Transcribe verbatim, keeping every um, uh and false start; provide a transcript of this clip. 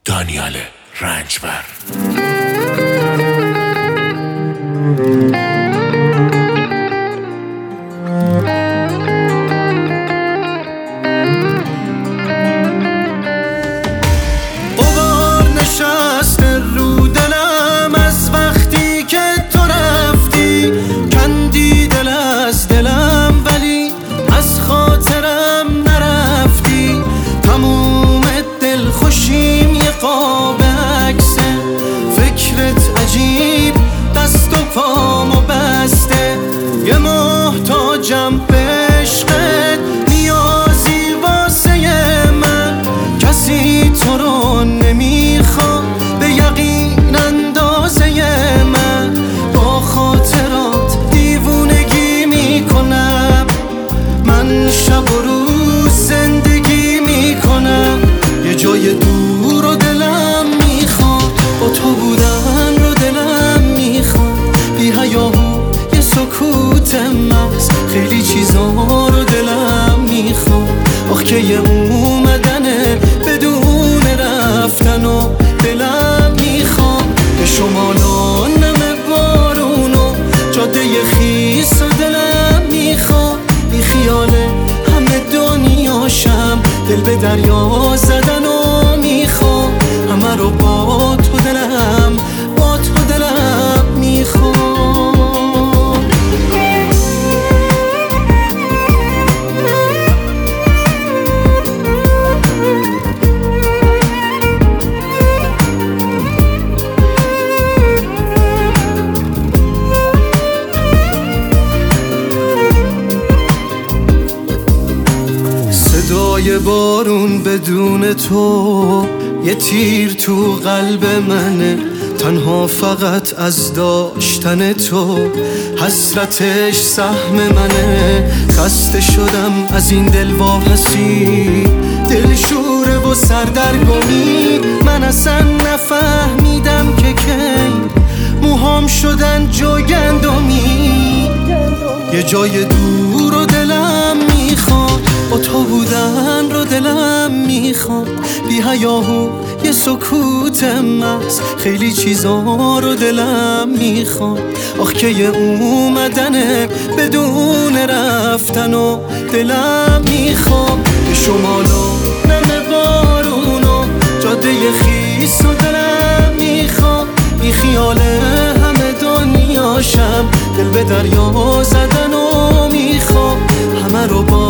دانیال رنجبر. غبار نشسته رو دلم از وقتی که تو رفتی، کندی دل از دلم ولی از خاطرم نرفتی. تموم دل خوشیم یه قاب عکسه، فکرت عجیب دست و پامو بسته. یه محتاجم به عشقت، نیازی واسه من، کسی تو رو نمیخواد به یقین اندازه من. با خاطرات دیوونگی میکنم، من شب و روز زندگی میکنم. یه جای دور و دلم میخواد، با تو بودن رو دلم میخواد. بی هیاهو یه سکوت محض، خیلی چیزا رو دلم میخواد. آخ که یه اومدنه بدون رفتن و دلم میخواد. به شمالان نمه بارونو جاده خیس و دلم میخواد. بی خیاله همه دنیاشم، دل به دریا زدن و میخواد. همه رو با تو دلم با تو دلم میخواد. صدای بارون بدون تو یه تیر تو قلب منه، تنها فقط از داشتن تو حسرتش سهم منه. خسته شدم از این دل واپسی، دل شوره و سردرگمی. من اصلا نفهمیدم که کی موهام شدن جوگندمی. یه جای دور و دلم میخواد، با تو بودن رو دلم میخواد. بی هیاهو یه سکوت محض، خیلی چیزا رو دلم میخواد. آخ که یه اومدنه بدون رفتن و دلم میخواد. به شمالا نمه بارونو جاده خیس و دلم میخواد. بی خیاله همه دنیاشم، دل به دریا زدن و میخواد. همه رو با